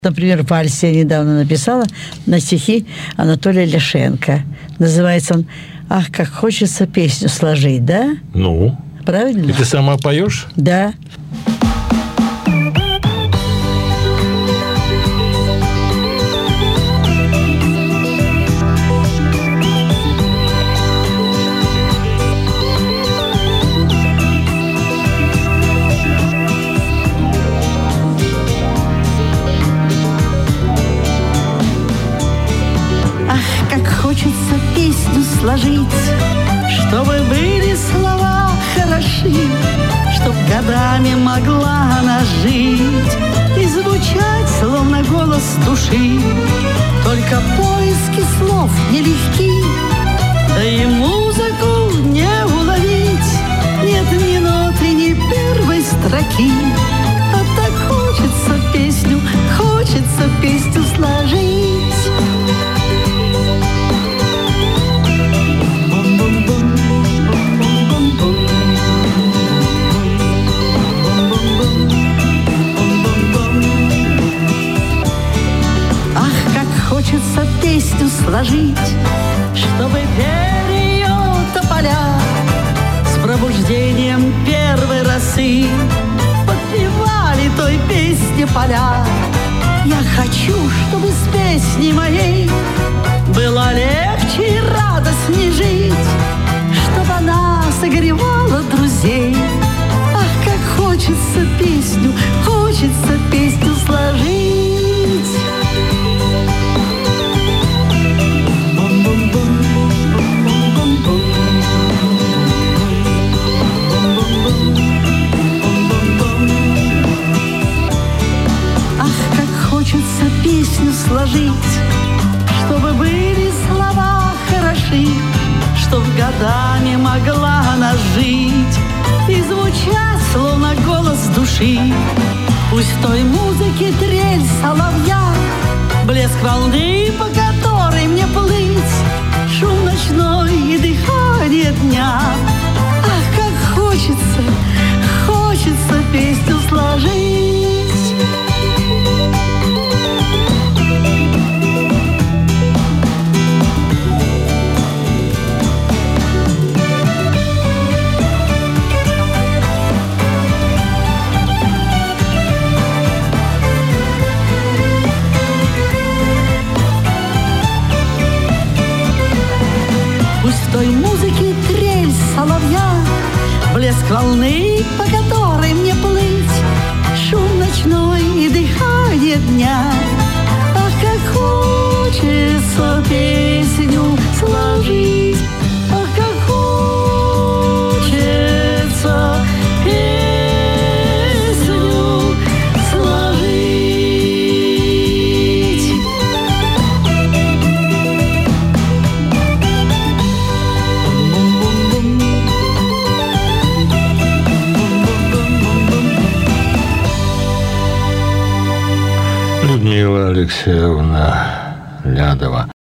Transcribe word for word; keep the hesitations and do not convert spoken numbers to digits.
Например, вальс я недавно написала на стихи Анатолия Ляшенко. Называется он «Ах, как хочется песню сложить», да? Ну? Правильно? И ты сама поешь? Да. Как хочется песню сложить, чтобы были слова хороши, чтоб годами могла она жить и звучать, словно голос души. Только поиски слов нелегки, да и музыку не уловить. Нет ни ноты, ни первой строки, а так хочется песню, хочется песню сложить. Хочется песню сложить, чтобы пели ее тополя с пробуждением первой росы, подпевали той песне поля. Я хочу, чтобы с песней моей было легче и радостней жить, чтобы она согревала друзей. Ах, как хочется песню, хочется песню сложить. Хочется песню сложить, чтобы были слова хороши, чтоб годами могла она жить и звучать, словно голос души. Пусть в той музыке трель соловья, блеск волны, по которой мне плыть, шум ночной и дыхание дня. Ах, как хочется, хочется песню сложить. В той музыке трель соловья, блеск волны, по которой мне плыть, шум ночной и дыхание дня. Ах, как хочется песню сложить, ах, как хочется песню сложить. Людмила Алексеевна Лядова.